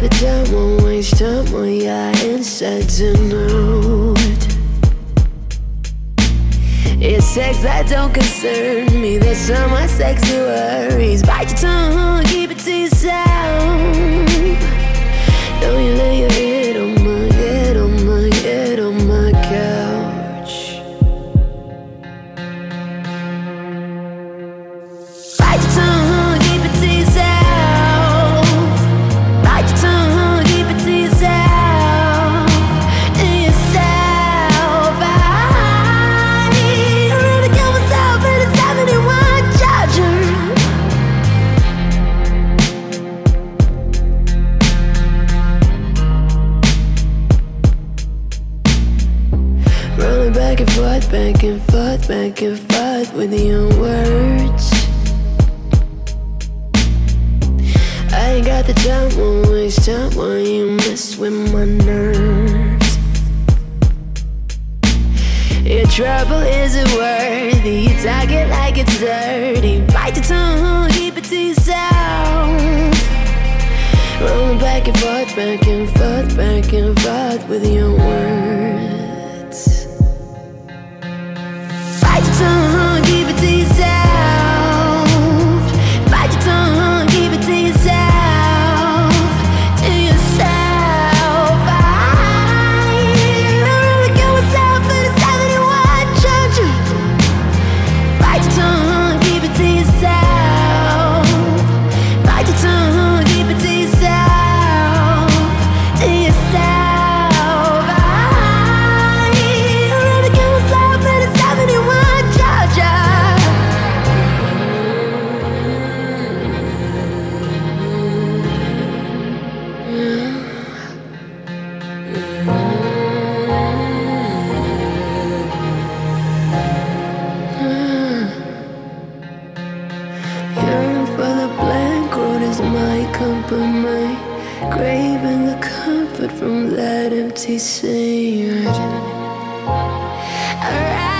the time, won't waste time on your insides and out. It's sex that don't concern me. There's so much sexy worries. Bite your tongue, keep it to yourself. Don't you lay your head on my head, on my head, on my couch. Bite your tongue, keep it to yourself. Bite your tongue, keep it to yourself. To yourself. I really kill myself in a 71 Charger. Rolling back and forth, back and forth, back and forth with your words. I ain't got the time, won't waste time while you mess with my nerves. Your trouble isn't worthy, you talk it like it's dirty. Bite your tongue, keep it to yourself. Rolling back and forth, back and forth, back and forth with your words. Bite your tongue, keep it to yourself. Bite your tongue, keep it to yourself. To yourself. I really kill myself in a 71 Charger. Bite your tongue, keep it to yourself. Bite your tongue, keep it to yourself. To yourself. I really kill myself in a 71 Charger. Yearn for the blank road is my company, craving the comfort from that empty scene.